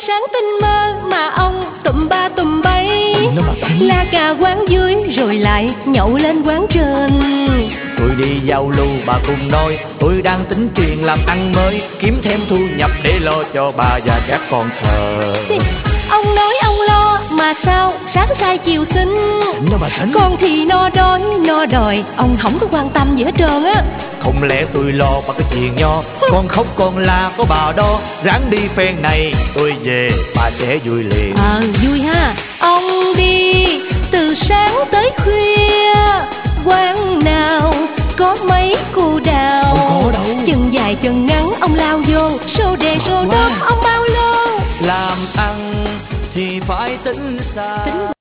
sáng tinh mơ mà ông tụm ba tụm bay. La cà quán dưới rồi lại nhậu lên quán trên. Tôi đi giao lưu bà cùng nói, tôi đang tính chuyện làm ăn mới, kiếm thêm thu nhập để lo cho bà và các con thờ. Ông nói ông lo mà sao sáng sai chiều xinh. Con thì no đói no đòi, ông không có quan tâm gì hết trơn á. Không lẽ tôi lo ba cái chuyện nho, con khóc con la có bà đó. Ráng đi phen này tôi về bà sẽ vui liền. Vui ha. Ông đi từ sáng tới khuya, quán nào có mấy cô đào. Không có đâu. Chân dài chân ngắn ông lao vô, xô đề xô đốp ông bao lô. Làm ăn thì phải tính xa.